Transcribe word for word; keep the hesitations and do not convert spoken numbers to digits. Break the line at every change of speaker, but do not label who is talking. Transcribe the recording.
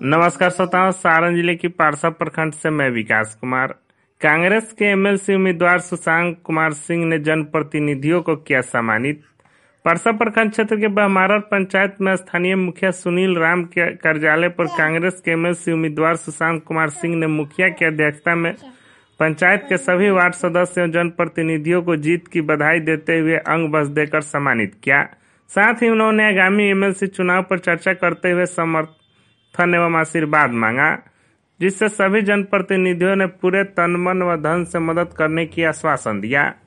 नमस्कार श्रोताओं, सारण जिले की पारसा प्रखंड से मैं विकास कुमार। कांग्रेस के एमएलसी उम्मीदवार सुशांत कुमार सिंह ने जनप्रतिनिधियों को किया सम्मानित। पारसा प्रखंड क्षेत्र के बहमारा पंचायत में स्थानीय मुखिया सुनील राम के कार्यालय पर कांग्रेस के एमएलसी उम्मीदवार सुशांत कुमार सिंह ने मुखिया की अध्यक्षता में पंचायत के सभी वार्ड सदस्य एवं जनप्रतिनिधियों को जीत की बधाई देते हुए अंग बस देकर सम्मानित किया। साथ ही उन्होंने आगामी एमएलसी चुनाव पर चर्चा करते हुए समर्थन एवं आशीर्वाद मांगा, जिससे सभी जनप्रतिनिधियों ने पूरे तन मन व धन से मदद करने की आश्वासन दिया।